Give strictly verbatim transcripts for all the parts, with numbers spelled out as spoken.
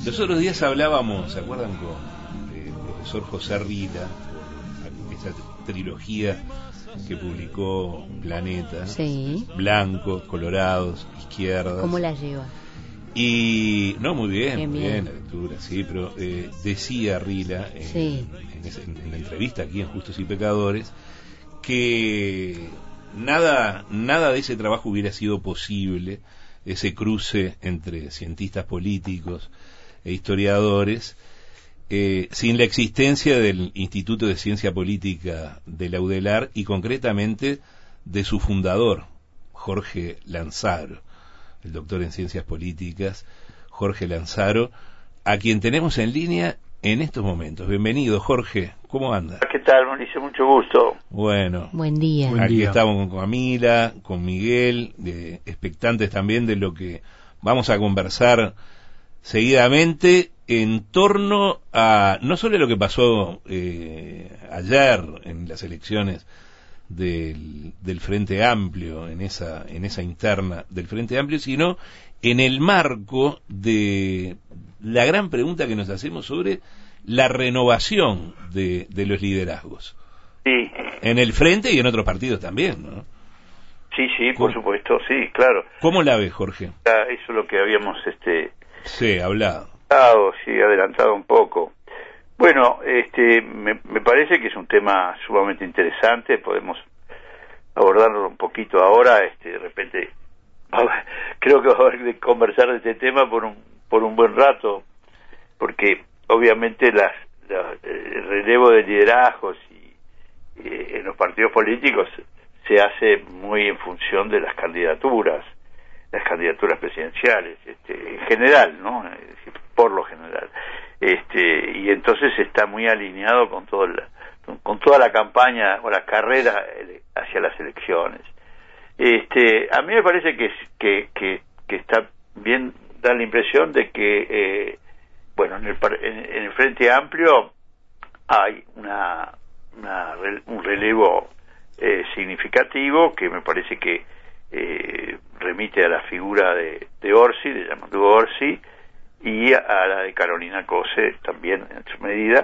Los otros días hablábamos, ¿se acuerdan? Con el profesor José Rila, por esa trilogía que publicó Planeta, sí. Blancos, Colorados, Izquierdas. ¿Cómo la lleva? Y, no, muy bien, Qué muy bien. bien la lectura, sí, pero eh, decía Rila en, sí. en, ese, en la entrevista aquí en Justos y Pecadores que nada, nada de ese trabajo hubiera sido posible, ese cruce entre cientistas políticos e historiadores, eh, sin la existencia del Instituto de Ciencia Política de la UDELAR y concretamente de su fundador, Jorge Lanzaro, el doctor en Ciencias Políticas, Jorge Lanzaro, a quien tenemos en línea en estos momentos. Bienvenido, Jorge, ¿cómo anda? ¿Qué tal, Mauricio? Mucho gusto. Bueno, buen día. Aquí día. Estamos con Camila, con Miguel, de, expectantes también de lo que vamos a conversar seguidamente en torno a no solo lo que pasó eh, ayer en las elecciones del, del Frente Amplio, en esa, en esa interna del Frente Amplio, sino en el marco de la gran pregunta que nos hacemos sobre la renovación de, de los liderazgos. Sí. En el Frente y en otros partidos también, ¿no? Sí, sí, por supuesto, sí, claro. ¿Cómo la ves, Jorge? Eso es lo que habíamos este sí, hablado. Sí, adelantado un poco. Bueno, este me, me parece que es un tema sumamente interesante, podemos abordarlo un poquito ahora, este de repente creo que va a haber que conversar de este tema por un por un buen rato, porque obviamente las, las el relevo de liderazgos y, y en los partidos políticos se hace muy en función de las candidaturas, las candidaturas presidenciales, este, en general, ¿no? Es decir, por lo general, este, y entonces está muy alineado con todo la, con toda la campaña o la carrera hacia las elecciones. Este, a mí me parece que que que, que está bien, da la impresión de que eh, bueno, en el, en, en el Frente Amplio hay una, una un relevo eh, significativo que me parece que eh, remite a la figura de, de Orsi, de Jean-Marc Orsi, y a, a la de Carolina Cose también en su medida.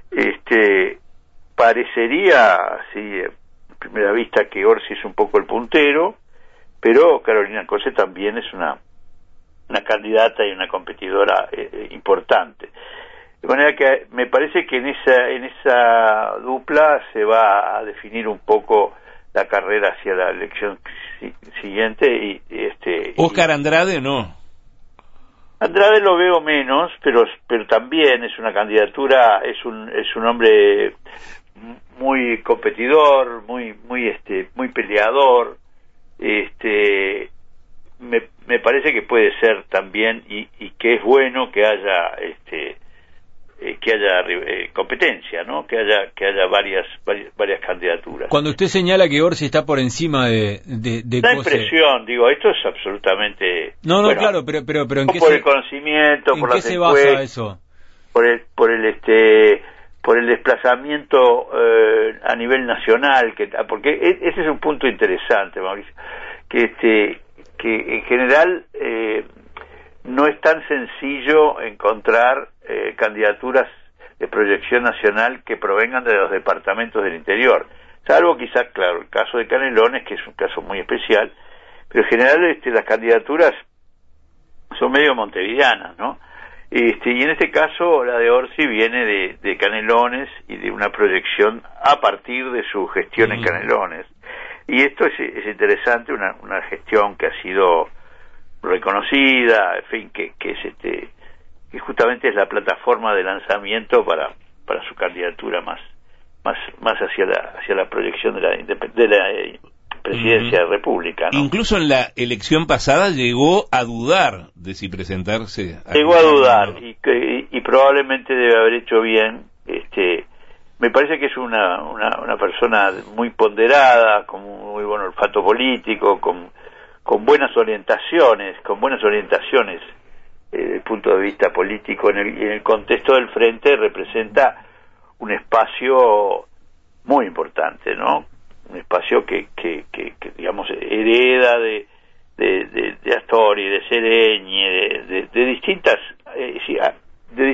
Este, parecería así a primera vista que Orsi es un poco el puntero, pero Carolina Cose también es una una candidata y una competidora eh, importante. De manera que me parece que en esa en esa dupla se va a definir un poco la carrera hacia la elección si, siguiente y, y este Óscar Andrade no. Andrade lo veo menos, pero pero también es una candidatura, es un es un hombre muy competidor, muy muy este muy peleador. Este me me parece que puede ser también y, y que es bueno que haya este eh, que haya eh, competencia, ¿no? Que haya que haya varias varias, varias candidaturas. Cuando usted señala que Orsi está por encima de de, de la Cose... impresión, digo, esto es absolutamente no no bueno, claro, pero pero pero en qué por se... el conocimiento, ¿en por qué las se encuestas, basa eso? Por el por el este por el desplazamiento eh, a nivel nacional, que porque ese es un punto interesante, Mauricio, que este que en general eh, no es tan sencillo encontrar eh, candidaturas de proyección nacional que provengan de los departamentos del interior, salvo quizás, claro, el caso de Canelones, que es un caso muy especial, pero en general este, las candidaturas son medio montevideanas, ¿no? Este, y en este caso la de Orsi viene de, de Canelones y de una proyección a partir de su gestión en Canelones. Y esto es, es interesante, una, una gestión que ha sido reconocida, en fin, que, que es este, que justamente es la plataforma de lanzamiento para, para su candidatura más, más, más hacia la, hacia la proyección de la, de la eh, presidencia uh-huh. de la República, ¿no? Incluso en la elección pasada llegó a dudar de si presentarse. A llegó a dudar y, y, y probablemente debe haber hecho bien, este. Me parece que es una, una, una persona muy ponderada, con muy buen olfato político, con, con buenas orientaciones, con buenas orientaciones eh, desde el punto de vista político. En el, en el contexto del Frente representa un espacio muy importante, ¿no? Un espacio que, que, que, que digamos, hereda de, de, de, de Astori, de Sereñi, de, de, de distintas, eh, sí,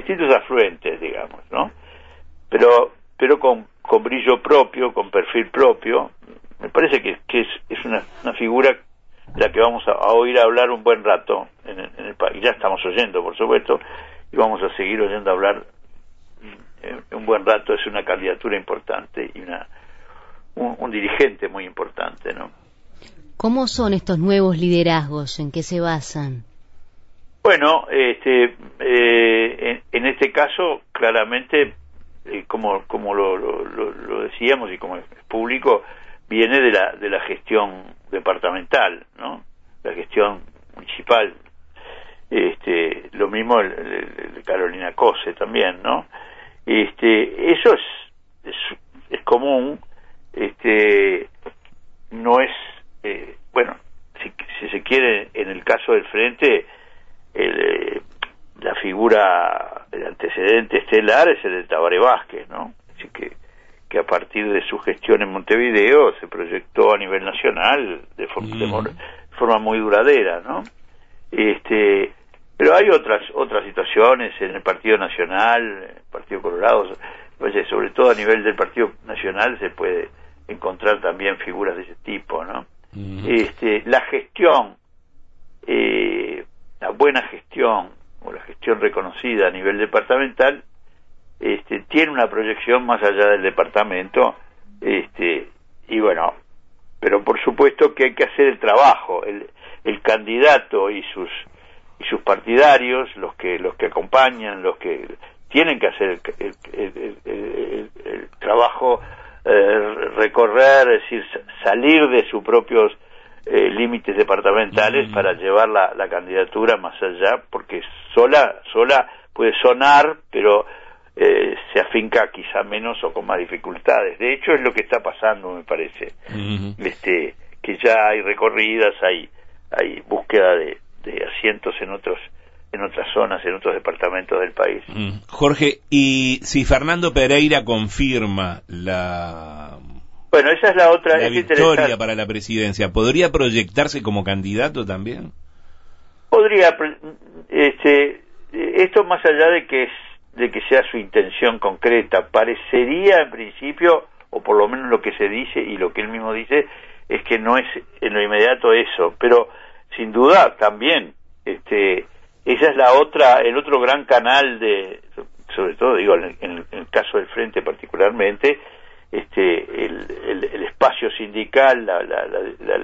distintos afluentes, digamos, ¿no? Pero pero con, con brillo propio, con perfil propio. Me parece que, que es, es una, una figura de la que vamos a, a oír hablar un buen rato en el, en el país. Ya estamos oyendo, por supuesto, y vamos a seguir oyendo hablar eh, un buen rato. Es una candidatura importante y una un, un dirigente muy importante, ¿no? ¿Cómo son estos nuevos liderazgos? ¿En qué se basan? Bueno, este, eh, en, en este caso, claramente, eh, como como lo, lo, lo decíamos y como es público, viene de la de la gestión departamental, ¿no? La gestión municipal. Este, lo mismo el, el, el Carolina Cose también, ¿no? Este, eso es, es, es común, este, no es, eh, bueno, si, si se quiere, en el caso del Frente, el, eh, la figura, el antecedente estelar es el de Tabaré Vázquez, ¿no? Así que que a partir de su gestión en Montevideo se proyectó a nivel nacional de forma, mm. de forma muy duradera, ¿no? Este, pero hay otras otras situaciones en el Partido Nacional, en el Partido Colorado, oye, sobre todo a nivel del Partido Nacional se puede encontrar también figuras de ese tipo, ¿no? Mm. Este, la gestión, eh, la buena gestión o la gestión reconocida a nivel departamental, Este, tiene una proyección más allá del departamento, este, y bueno, pero por supuesto que hay que hacer el trabajo, el, el candidato y sus y sus partidarios, los que los que acompañan, los que tienen que hacer el, el, el, el, el trabajo, eh, recorrer, es decir, salir de sus propios eh, límites departamentales mm. para llevar la, la candidatura más allá, porque sola sola puede sonar, pero Eh, se afinca quizá menos o con más dificultades. De hecho es lo que está pasando, me parece. Uh-huh. Este, que ya hay recorridas, hay hay búsqueda de, de asientos en otros en otras zonas, en otros departamentos del país. Uh-huh. Jorge, y si Fernando Pereira confirma la bueno, esa es la otra la es victoria para la presidencia, ¿podría proyectarse como candidato también? Podría, este, esto más allá de que es de que sea su intención concreta, parecería en principio, o por lo menos lo que se dice y lo que él mismo dice, es que no es en lo inmediato eso, pero sin duda también, este, esa es la otra, el otro gran canal de, sobre todo digo, en el, en el caso del Frente particularmente, este, el, el, el espacio sindical, la, la, la, la,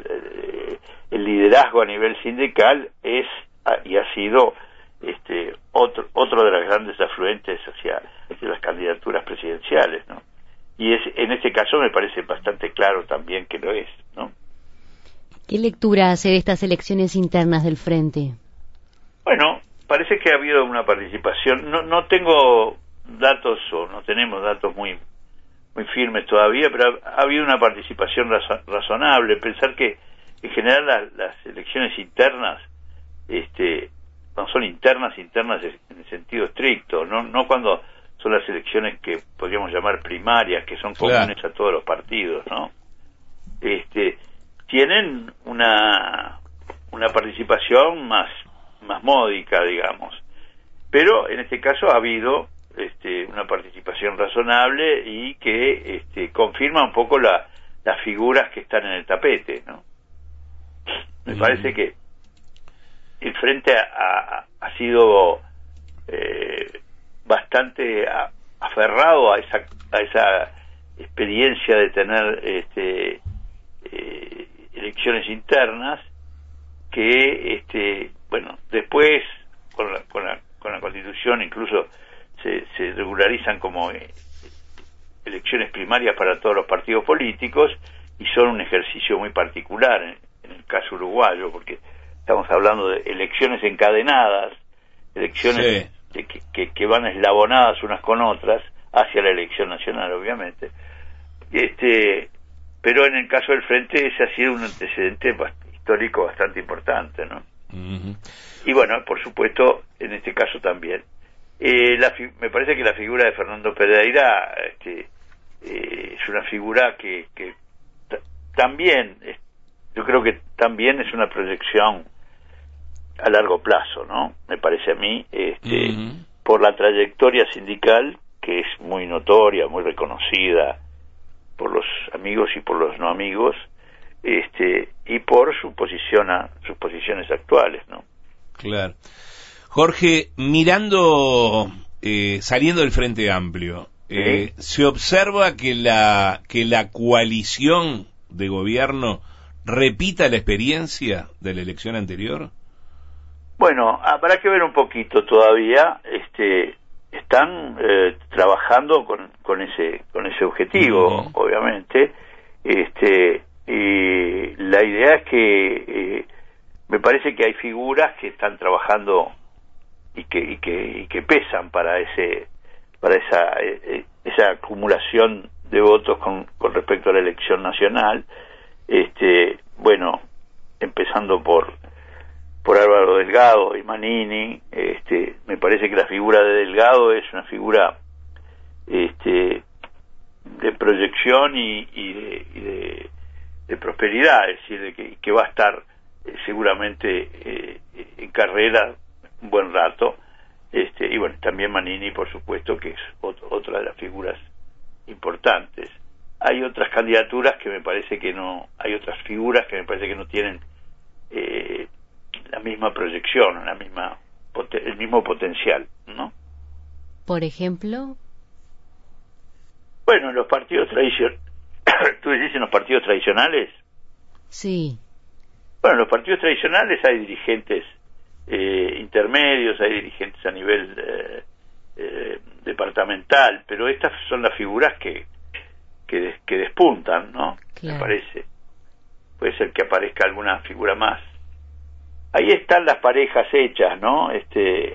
el liderazgo a nivel sindical es y ha sido este otro otro de los grandes afluentes hacia, hacia las candidaturas presidenciales, ¿no? Y es en este caso me parece bastante claro también que lo es, ¿no? ¿Qué lectura hace de estas elecciones internas del Frente? Bueno, parece que ha habido una participación, no no tengo datos o no tenemos datos muy muy firmes todavía, pero ha, ha habido una participación razo, razonable. Pensar que en general la, las elecciones internas este no son internas, internas en el sentido estricto, no no cuando son las elecciones que podríamos llamar primarias, que son comunes claro. a todos los partidos, ¿no? Este, tienen una una participación más más módica, digamos, pero en este caso ha habido este, una participación razonable y que este, confirma un poco la, las figuras que están en el tapete, ¿no? Me mm. parece que el Frente ha, ha sido eh, bastante a, aferrado a esa a esa experiencia de tener este, eh, elecciones internas que este bueno después con la, con la, con la Constitución incluso se, se regularizan como eh, elecciones primarias para todos los partidos políticos y son un ejercicio muy particular en, en el caso uruguayo, porque estamos hablando de elecciones encadenadas, elecciones sí. que, que, que van eslabonadas unas con otras hacia la elección nacional, obviamente. Este, pero en el caso del Frente ese ha sido un antecedente histórico bastante importante, ¿no? Uh-huh. Y bueno, por supuesto, en este caso también. Eh, la, me parece que la figura de Fernando Pereira este, eh, es una figura que, que t- también, eh, yo creo que también es una proyección a largo plazo, ¿no? Me parece a mí, este, uh-huh. por la trayectoria sindical, que es muy notoria, muy reconocida por los amigos y por los no amigos, este, y por su posición a, sus posiciones actuales, ¿no? Claro. Jorge, mirando, eh, saliendo del Frente Amplio, eh, ¿sí? ¿Se observa que la, que la coalición de gobierno repita la experiencia de la elección anterior? Bueno, habrá que ver un poquito todavía. Este, están eh, trabajando con, con ese con ese objetivo, uh-huh. obviamente. Este, y la idea es que eh, me parece que hay figuras que están trabajando y que y que, y que pesan para ese para esa eh, esa acumulación de votos con, con respecto a la elección nacional. Este, bueno, empezando por por Álvaro Delgado y Manini. Este, me parece que la figura de Delgado es una figura este, de proyección y, y, de, y de, de prosperidad, es decir, de que, que va a estar eh, seguramente eh, en carrera un buen rato. Este, y bueno, también Manini, por supuesto, que es otro, otra de las figuras importantes. Hay otras candidaturas que me parece que no, hay otras figuras que me parece que no tienen eh, la misma proyección, la misma el mismo potencial, ¿no? Por ejemplo, bueno, en los partidos tradicionales, ¿tú decís en los partidos tradicionales? Sí. Bueno, en los partidos tradicionales hay dirigentes eh, intermedios, hay dirigentes a nivel eh, eh, departamental, pero estas son las figuras que que, que despuntan, ¿no? Claro. Me parece. Puede ser que aparezca alguna figura más. Ahí están las parejas hechas, ¿no? Este,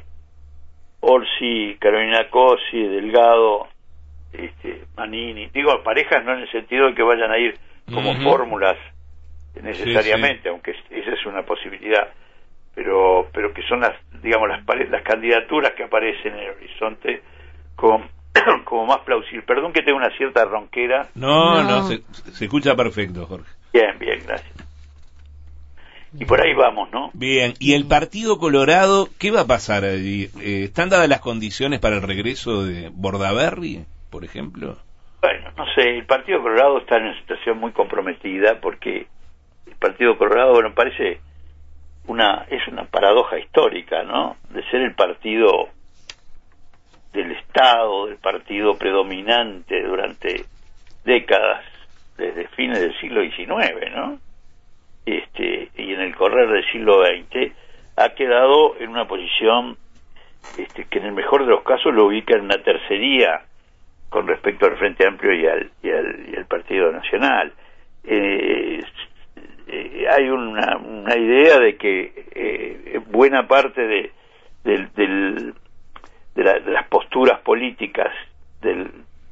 Orsi, Carolina Cossi, Delgado, este, Manini. Digo, parejas no en el sentido de que vayan a ir como uh-huh. fórmulas necesariamente, sí, sí. aunque esa es una posibilidad, pero pero que son las, digamos, las pare- las candidaturas que aparecen en el horizonte como, como más plausible. Perdón que tenga una cierta ronquera. No, no, no se, se escucha perfecto, Jorge. Bien, bien, gracias. Y por ahí vamos, ¿no? Bien, ¿y el Partido Colorado qué va a pasar allí? Eh, ¿Están dadas las condiciones para el regreso de Bordaberry, por ejemplo? Bueno, no sé, el Partido Colorado está en una situación muy comprometida porque el Partido Colorado, bueno, parece una es una paradoja histórica, ¿no? De ser el partido del Estado, del partido predominante durante décadas, desde fines del siglo diecinueve, ¿no? Este, y en el correr del siglo veinte ha quedado en una posición este, que en el mejor de los casos lo ubica en una tercería con respecto al Frente Amplio y al, y al, y al Partido Nacional. Eh, eh, hay una, una idea de que eh, buena parte de, del, del, de, la, de las posturas políticas del,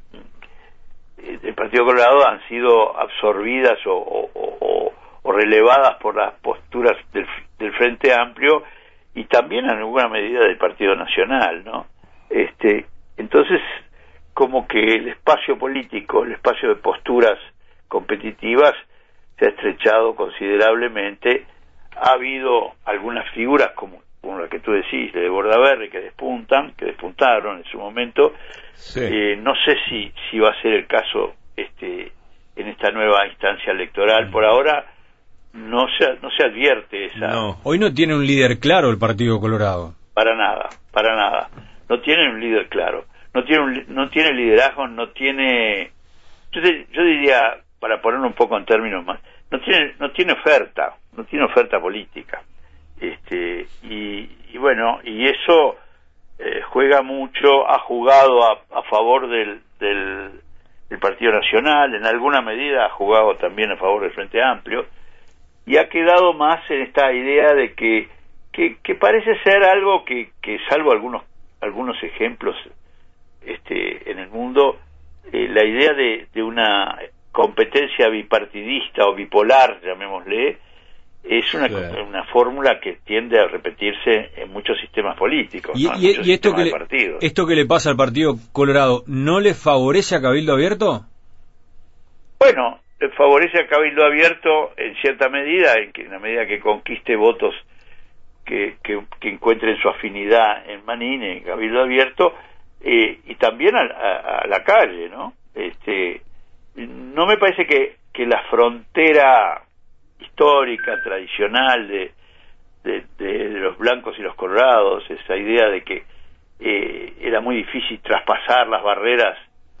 del Partido Colorado han sido absorbidas o, o, o o relevadas por las posturas del, del Frente Amplio y también en alguna medida del Partido Nacional, ¿no? Este, entonces, como que el espacio político, el espacio de posturas competitivas se ha estrechado considerablemente. Ha habido algunas figuras como, como la que tú decís, de Bordaberry, que despuntan, que despuntaron en su momento. Sí. Eh, no sé si, si va a ser el caso este, en esta nueva instancia electoral. Por ahora no se no se advierte esa. No, hoy no tiene un líder claro el Partido Colorado. Para nada, para nada. No tiene un líder claro. No tiene un, no tiene liderazgo, no tiene. Yo, te, yo diría, para ponerlo un poco en términos más, no tiene no tiene oferta, no tiene oferta política. Este y, y bueno, y eso eh, juega mucho, ha jugado a, a favor del, del del Partido Nacional, en alguna medida ha jugado también a favor del Frente Amplio. Y ha quedado más en esta idea de que que, que parece ser algo que, que salvo algunos algunos ejemplos este en el mundo, eh, la idea de, de una competencia bipartidista o bipolar, llamémosle, es una, claro. una fórmula que tiende a repetirse en muchos sistemas políticos, y, ¿no? y, y esto que le, esto que le pasa al Partido Colorado, ¿no le favorece a Cabildo Abierto? Bueno, favorece a Cabildo Abierto en cierta medida, en, que, en la medida que conquiste votos que, que, que encuentren su afinidad en Manini, en Cabildo Abierto, eh, y también a, a, a la calle, ¿no? Este, no me parece que, que la frontera histórica, tradicional de, de, de, de los blancos y los colorados, esa idea de que eh, era muy difícil traspasar las barreras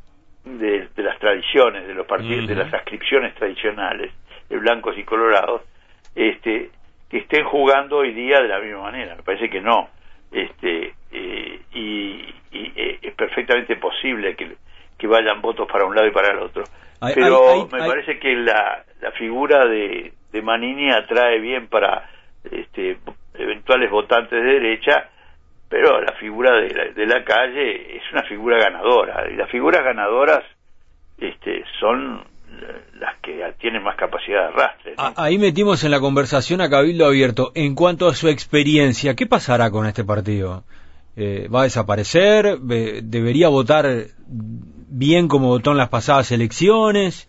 de, de las tradiciones, de los partidos, uh-huh. de las adscripciones tradicionales de blancos y colorados, este, que estén jugando hoy día de la misma manera. Me parece que no. Este, eh, y, y eh, es perfectamente posible que, que vayan votos para un lado y para el otro. Ay, pero ay, ay, me ay. parece que la, la figura de, de Manini atrae bien para este, eventuales votantes de derecha, pero la figura de la, de la calle es una figura ganadora, y las figuras ganadoras este, son las que tienen más capacidad de arrastre, ¿no? Ahí metimos en la conversación a Cabildo Abierto. En cuanto a su experiencia, ¿qué pasará con este partido? Eh, ¿Va a desaparecer? ¿Debería votar bien como votó en las pasadas elecciones?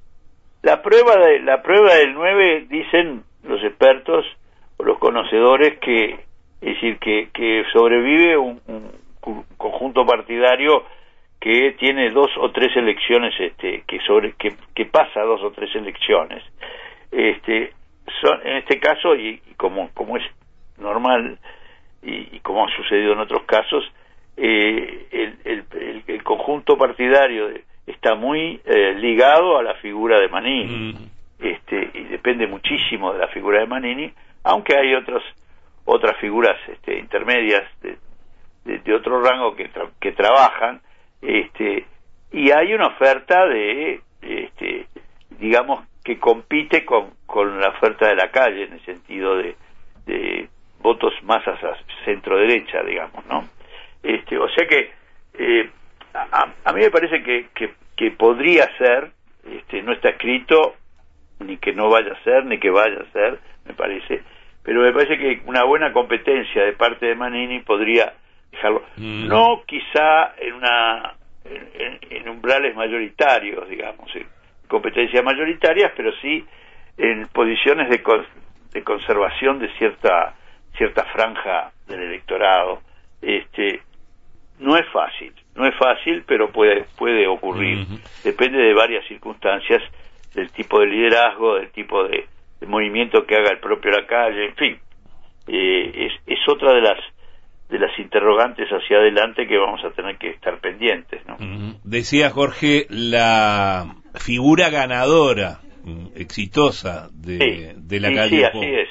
La prueba de la prueba del nueve, dicen los expertos o los conocedores, que es decir que, que sobrevive un, un conjunto partidario que tiene dos o tres elecciones, este, que sobre que, que pasa dos o tres elecciones, este, son en este caso y, y como como es normal y, y como ha sucedido en otros casos, eh, el, el, el, el conjunto partidario de, está muy eh, ligado a la figura de Manini, mm. este, y depende muchísimo de la figura de Manini, aunque hay otros otras figuras este, intermedias de, de, de otro rango que tra que trabajan. Este, y hay una oferta de, este, digamos, que compite con, con la oferta de la calle, en el sentido de, de votos más hacia centro-derecha, digamos, ¿no? Este, o sea que, eh, a, a mí me parece que, que, que podría ser, este, no está escrito, ni que no vaya a ser, ni que vaya a ser, me parece, pero me parece que una buena competencia de parte de Manini podría dejarlo, mm. no quizá en una en, en, en umbrales mayoritarios, digamos, en competencias mayoritarias, pero sí en posiciones de, con, de conservación de cierta cierta franja del electorado. Este, no es fácil, no es fácil, pero puede puede ocurrir. Mm. Depende de varias circunstancias, del tipo de liderazgo, del tipo de, de movimiento que haga el propio la calle, en fin, eh, es, es otra de las de las interrogantes hacia adelante que vamos a tener que estar pendientes, ¿no? Uh-huh. Decía Jorge, la figura ganadora, exitosa de, sí, de la sí, calle. Sí, así es.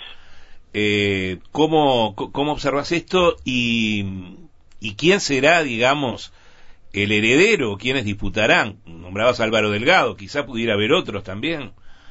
Eh, ¿cómo, ¿Cómo observas esto? Y, ¿Y quién será, digamos, el heredero? ¿Quiénes disputarán? Nombrabas a Álvaro Delgado, quizá pudiera haber otros también.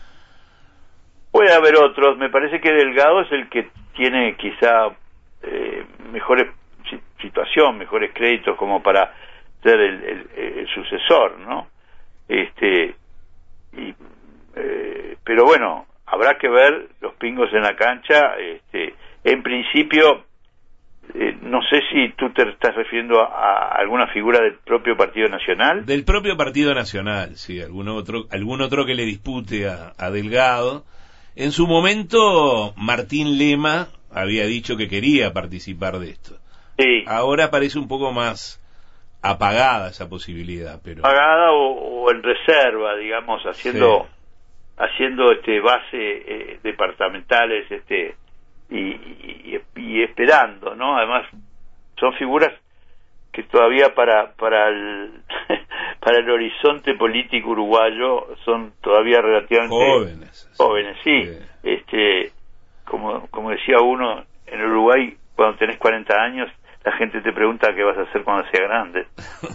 Puede haber otros, me parece que Delgado es el que tiene quizá Eh, mejores situación, mejores créditos como para ser el, el, el sucesor, ¿no? Este, y, eh, pero bueno, habrá que ver los pingos en la cancha. Este, en principio, eh, no sé si tú te estás refiriendo a, a alguna figura del propio Partido Nacional. Del propio Partido Nacional, sí, algún otro, algún otro que le dispute a, a Delgado. En su momento, Martín Lema había dicho que quería participar de esto. Sí. Ahora parece un poco más apagada esa posibilidad, pero apagada o, o en reserva, digamos, haciendo sí. haciendo este base eh, departamentales, este y, y, y esperando, ¿no? Además son figuras que todavía para para el para el horizonte político uruguayo son todavía relativamente jóvenes, jóvenes, sí. sí. Este Como, como decía uno, en Uruguay, cuando tenés cuarenta años, la gente te pregunta qué vas a hacer cuando sea grande.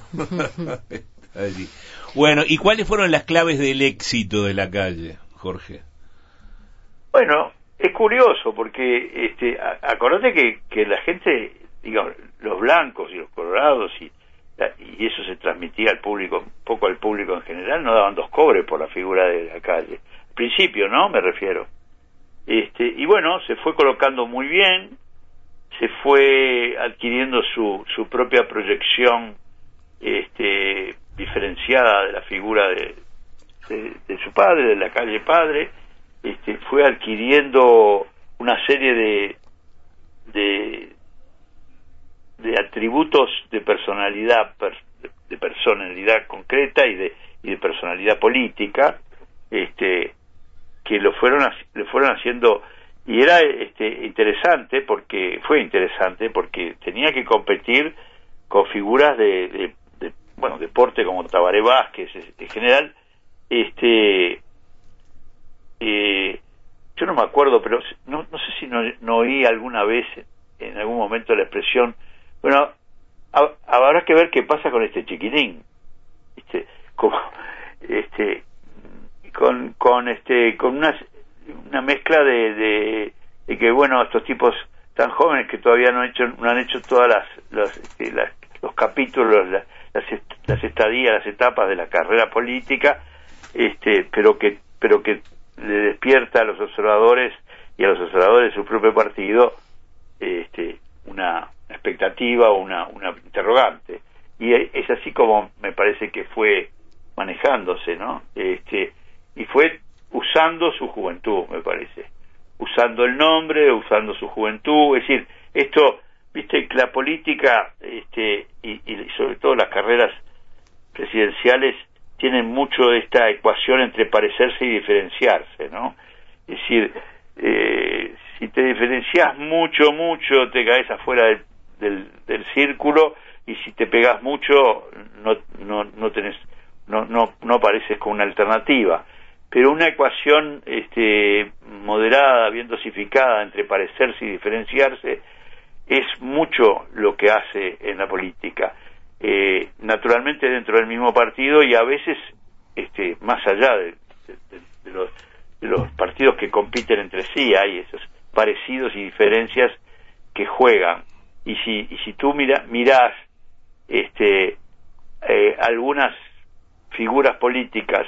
Bueno, ¿y cuáles fueron las claves del éxito de la calle, Jorge? Bueno, es curioso, porque este, acordate que, que la gente, digamos, los blancos y los colorados, y, y eso se transmitía al público, un poco al público en general, no daban dos cobres por la figura de la calle. Al principio, ¿no? Me refiero. Este, y bueno, se fue colocando muy bien, se fue adquiriendo su, su propia proyección este, diferenciada de la figura de, de, de su padre, de la calle padre, este, fue adquiriendo una serie de, de, de atributos de personalidad, de personalidad concreta y de, y de personalidad política, este, que lo fueron, lo fueron haciendo, y era este, interesante, porque fue interesante, porque tenía que competir con figuras de, de, de bueno, deporte como Tabaré Vázquez, en general, este, eh, yo no me acuerdo, pero no, no sé si no, no oí alguna vez en algún momento la expresión, bueno, a, habrá que ver qué pasa con este chiquitín, este, como, este, con, con este, con una, una mezcla de, de, de que bueno, estos tipos tan jóvenes que todavía no han hecho, no han hecho todas las, los, este, las, los capítulos, las, las estadías, las etapas de la carrera política, este, pero que, pero que le despierta a los observadores y a los observadores de su propio partido este, una expectativa o una, una interrogante, y es así como me parece que fue manejándose, ¿no? Este, y fue usando su juventud, me parece, usando el nombre, usando su juventud, es decir, esto, viste, que la política este, y, y sobre todo las carreras presidenciales tienen mucho esta ecuación entre parecerse y diferenciarse, ¿no? Es decir, eh, si te diferencias mucho, mucho, te caes afuera del, del, del círculo, y si te pegas mucho, no, no, no tenés, no, no, no apareces con una alternativa. Pero una ecuación este, moderada, bien dosificada entre parecerse y diferenciarse, es mucho lo que hace en la política. Eh, naturalmente dentro del mismo partido, y a veces este, más allá de, de, de, los, de los partidos que compiten entre sí, hay esos parecidos y diferencias que juegan. Y si, y si tú mira, mirás este, eh, algunas figuras políticas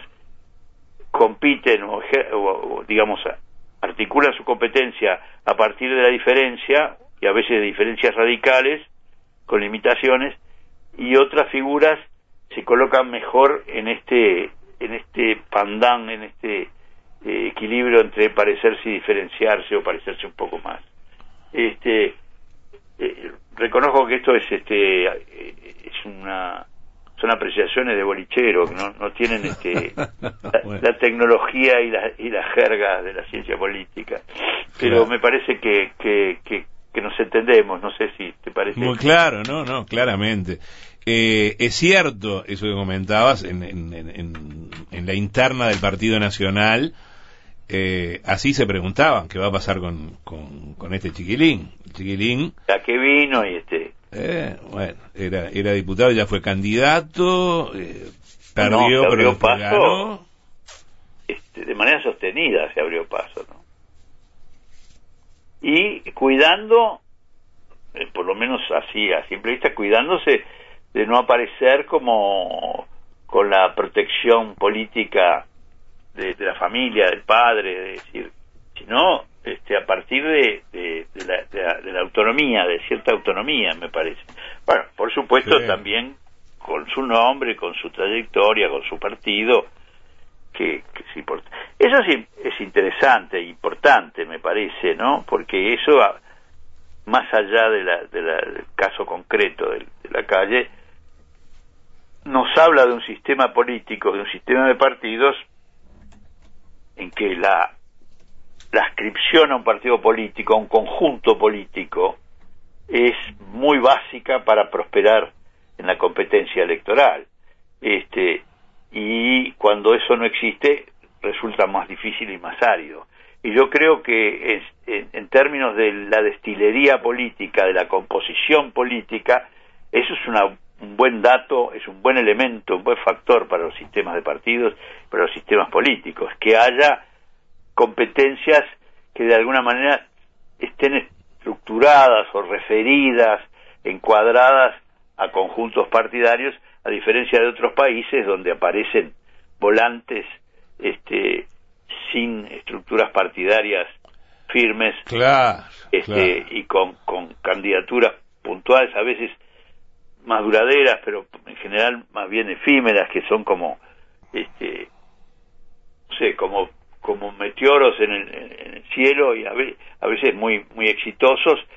compiten o, o digamos articulan su competencia a partir de la diferencia, y a veces de diferencias radicales con limitaciones, y otras figuras se colocan mejor en este en este pandán, en este eh, equilibrio entre parecerse y diferenciarse, o parecerse un poco más. Este eh, reconozco que esto es este eh, es una son apreciaciones de bolichero, que no, no tienen este la, bueno. la tecnología y la y la jerga de la ciencia política, pero claro. me parece que, que que que nos entendemos, no sé si te parece. Muy claro, no, no, claramente. Eh, es cierto eso que comentabas en, en, en, en la interna del Partido Nacional, eh, así se preguntaban qué va a pasar con, con, con este chiquilín. El chiquilín. ¿A qué vino? Y este. Eh, bueno, era, era diputado, ya fue candidato, eh, perdió, no, pero paso, ganó. Este, de manera sostenida se abrió paso, ¿no? Y cuidando, eh, por lo menos así, a simple vista, cuidándose de no aparecer como con la protección política de, de la familia, del padre, de decir, sino este, a partir de, de, de, la, de, la, de la autonomía, de cierta autonomía, me parece. Bueno, por supuesto, sí. También con su nombre, con su trayectoria, con su partido, que, que es importante. Eso sí es interesante e importante, me parece, ¿no? Porque eso, más allá de la, de la, del caso concreto de, de la calle, nos habla de un sistema político, de un sistema de partidos en que la, la adscripción a un partido político, a un conjunto político, es muy básica para prosperar en la competencia electoral. Este, y cuando eso no existe, resulta más difícil y más árido. Y yo creo que es, en, en términos de la destilería política, de la composición política, eso es una, un buen dato, es un buen elemento, un buen factor para los sistemas de partidos, para los sistemas políticos, que haya competencias que de alguna manera estén estructuradas o referidas, encuadradas a conjuntos partidarios, a diferencia de otros países donde aparecen volantes este sin estructuras partidarias firmes, claro, este claro. y con, con candidaturas puntuales, a veces más duraderas, pero en general más bien efímeras, que son como este no sé, como como meteoros en el, en el cielo, y a veces, a veces muy muy exitosos,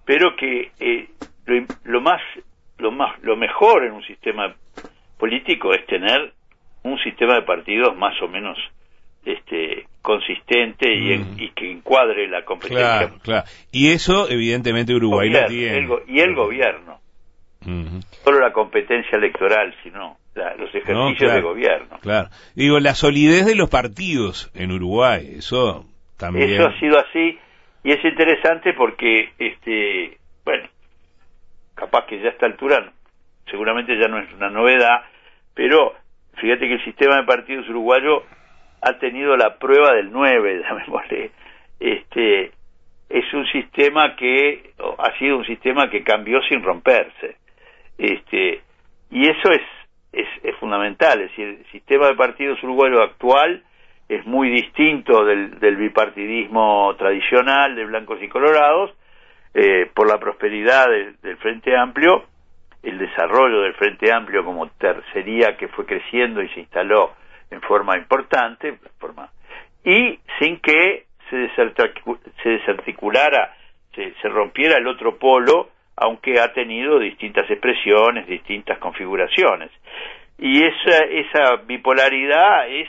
pero que eh, lo, lo más lo más lo mejor en un sistema político es tener un sistema de partidos más o menos este consistente y, en, mm. y que encuadre la competencia. Claro, claro. Y eso evidentemente Uruguay gobierno, lo tiene. el go y el gobierno. Uh-huh. Solo la competencia electoral, sino la, los ejercicios no, claro, de gobierno. Claro. Digo, la solidez de los partidos en Uruguay, eso también. Eso ha sido así y es interesante porque, este, bueno, capaz que ya a esta altura seguramente ya no es una novedad, pero fíjate que el sistema de partidos uruguayo ha tenido la prueba del nueve, llamémosle. Este, es un sistema que ha sido un sistema que cambió sin romperse. Este, y eso es, es, es fundamental, es decir, el sistema de partidos uruguayo actual es muy distinto del, del bipartidismo tradicional de blancos y colorados, eh, por la prosperidad del, del Frente Amplio, el desarrollo del Frente Amplio como tercería que fue creciendo y se instaló en forma importante, forma, y sin que se, desarticu se desarticulara, se, se rompiera el otro polo, aunque ha tenido distintas expresiones, distintas configuraciones. Y esa, esa bipolaridad es,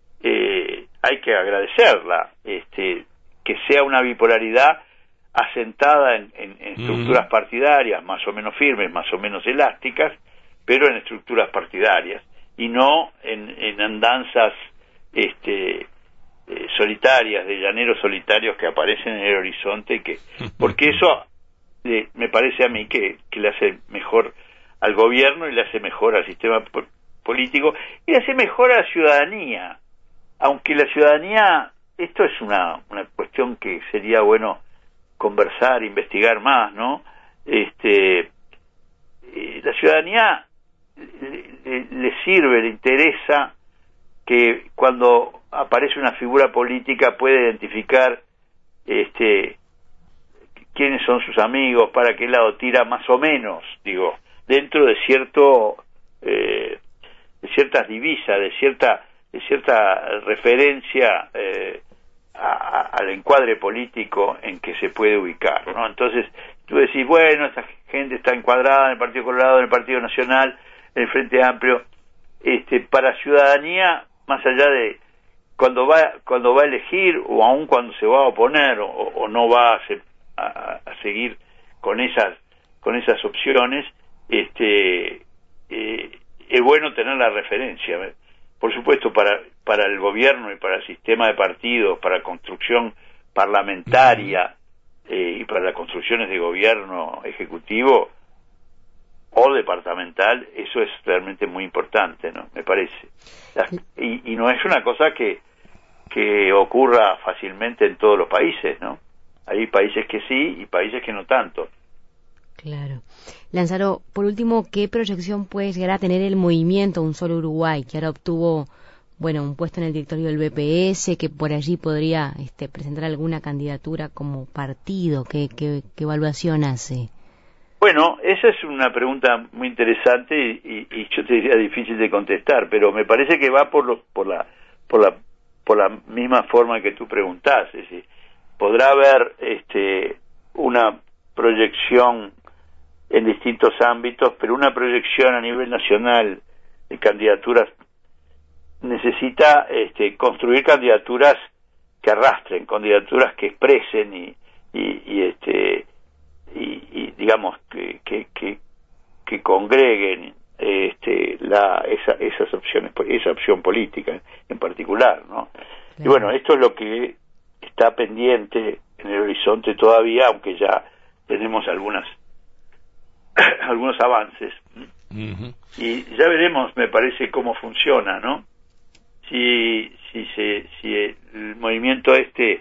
eh, hay que agradecerla, este, que sea una bipolaridad asentada en, en, en estructuras mm. partidarias más o menos firmes, más o menos elásticas, pero en estructuras partidarias, y no en, en andanzas este, eh, solitarias, de llaneros solitarios que aparecen en el horizonte, que porque eso eh, me parece a mí que, que le hace mejor al gobierno y le hace mejor al sistema po político y le hace mejor a la ciudadanía, aunque la ciudadanía, esto es una, una cuestión que sería bueno conversar, investigar más, ¿no? Este, eh, la ciudadanía le, le sirve, le interesa que cuando aparece una figura política puede identificar este quiénes son sus amigos, para qué lado tira más o menos, digo, dentro de cierto eh, de ciertas divisas, de cierta de cierta referencia eh, a, a, al encuadre político en que se puede ubicar, ¿no? Entonces tú decís, bueno, esta gente está encuadrada en el Partido Colorado, en el Partido Nacional, en el Frente Amplio, este, para ciudadanía, más allá de cuando va cuando va a elegir o aún cuando se va a oponer o, o no va a, se, a, a seguir con esas con esas opciones, este eh, es bueno tener la referencia. Por supuesto, para para el gobierno y para el sistema de partidos, para la construcción parlamentaria eh, y para las construcciones de gobierno ejecutivo o departamental, eso es realmente muy importante, ¿no? Me parece. Y, y no es una cosa que, que ocurra fácilmente en todos los países, ¿no? Hay países que sí y países que no tanto. Claro. Lanzaro, por último, ¿qué proyección puede llegar a tener el movimiento Un Solo Uruguay, que ahora obtuvo, bueno, un puesto en el directorio del B P S, que por allí podría este, presentar alguna candidatura como partido? ¿Qué, qué, qué evaluación hace? Bueno, esa es una pregunta muy interesante y, y, y yo te diría difícil de contestar, pero me parece que va por lo, por la por la por la misma forma que tú preguntás, es decir, podrá haber este una proyección en distintos ámbitos, pero una proyección a nivel nacional de candidaturas necesita este construir candidaturas que arrastren, candidaturas que expresen y y, y este Y, y digamos que, que, que, que congreguen este, la, esa, esas opciones, esa opción política en particular, ¿no? Claro. Y bueno, esto es lo que está pendiente en el horizonte todavía, aunque ya tenemos algunas algunos avances. Uh-huh. Y ya veremos, me parece, cómo funciona, ¿no? Si si se si el movimiento este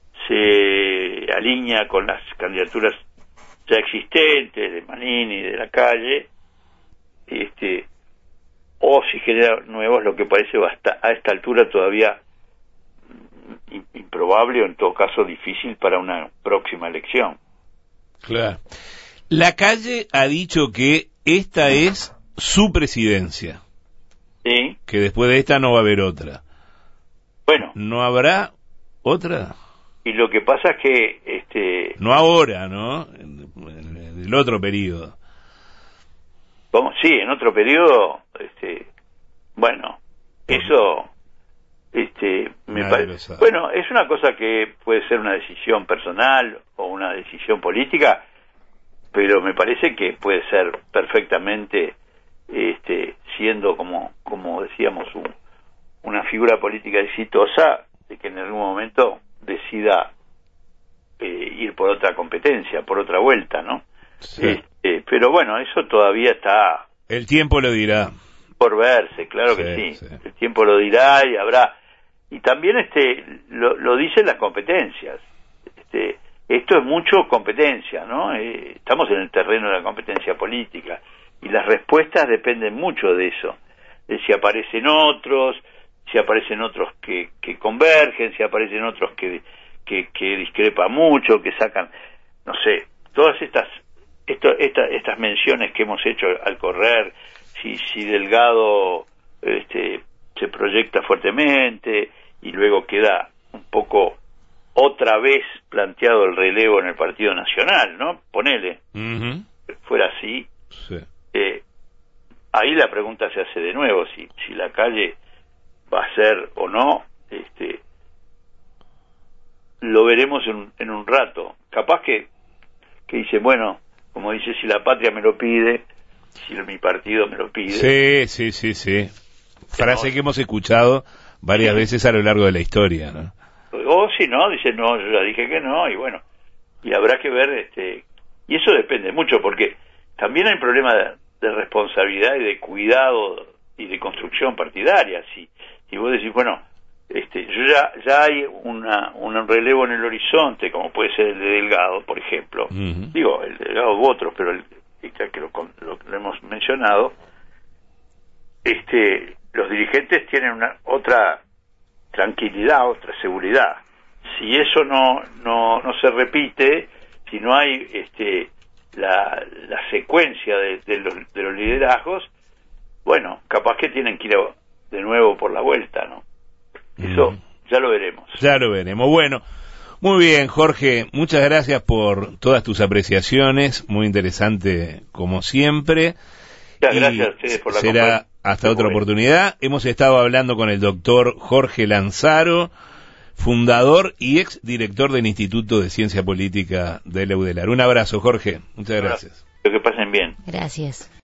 se alinea con las candidaturas ya existentes de Manini, de la Calle, este, o si genera nuevos, lo que parece hasta a esta altura todavía improbable o en todo caso difícil para una próxima elección. Claro. La Calle ha dicho que esta es su presidencia. Sí. Que después de esta no va a haber otra. Bueno. ¿No habrá otra? y lo que pasa es que este no ahora, ¿no? En, en el otro periodo. Como sí, en otro periodo, este, bueno, eso, este, me parece, bueno, es una cosa que puede ser una decisión personal o una decisión política, pero me parece que puede ser perfectamente, este, siendo como, como decíamos, un, una figura política exitosa, de que en algún momento decida eh, ir por otra competencia, por otra vuelta, ¿no? Sí. Este, pero bueno, eso todavía está... El tiempo lo dirá. Por verse, claro sí, que sí. sí. El tiempo lo dirá y habrá... Y también este lo, lo dicen las competencias. Este, esto es mucho competencia, ¿no? Eh, estamos en el terreno de la competencia política y las respuestas dependen mucho de eso. De si aparecen otros, si aparecen otros que, que convergen, si aparecen otros que, que, que discrepan mucho, que sacan, no sé, todas estas... Esto, esta, estas menciones que hemos hecho al correr, si, si Delgado este, se proyecta fuertemente y luego queda un poco otra vez planteado el relevo en el Partido Nacional, ¿no? Ponele, uh-huh. fuera así, sí. eh, ahí la pregunta se hace de nuevo, si, si la Calle va a ser o no, este, lo veremos en, en un rato. Capaz que, que dice, bueno, como dice, si la patria me lo pide, si mi partido me lo pide. Sí, sí, sí, sí. Frase no, que hemos escuchado varias sí. veces a lo largo de la historia, ¿no? O si no, dice, no, yo ya dije que no, y bueno, y habrá que ver, este, y eso depende mucho, porque también hay un problema de, de responsabilidad y de cuidado y de construcción partidaria. Si, si vos decís, bueno, este, yo ya, ya hay una, un relevo en el horizonte, como puede ser el de Delgado, por ejemplo, uh-huh. digo, el de Delgado u otros, pero el, que lo, lo, lo hemos mencionado, este, los dirigentes tienen una otra tranquilidad, otra seguridad. Si eso no, no, no se repite, si no hay este, la, la secuencia de, de, los, de los liderazgos, bueno, capaz que tienen que ir de nuevo por la vuelta, ¿no? Eso mm. ya lo veremos. Ya lo veremos. Bueno, muy bien, Jorge, muchas gracias por todas tus apreciaciones, muy interesante como siempre. Muchas gracias a ustedes por la será compañía. Hasta otra oportunidad. Hemos estado hablando con el doctor Jorge Lanzaro, fundador y ex director del Instituto de Ciencia Política de la UDELAR. Un abrazo, Jorge. Muchas gracias. Que pasen bien. Gracias.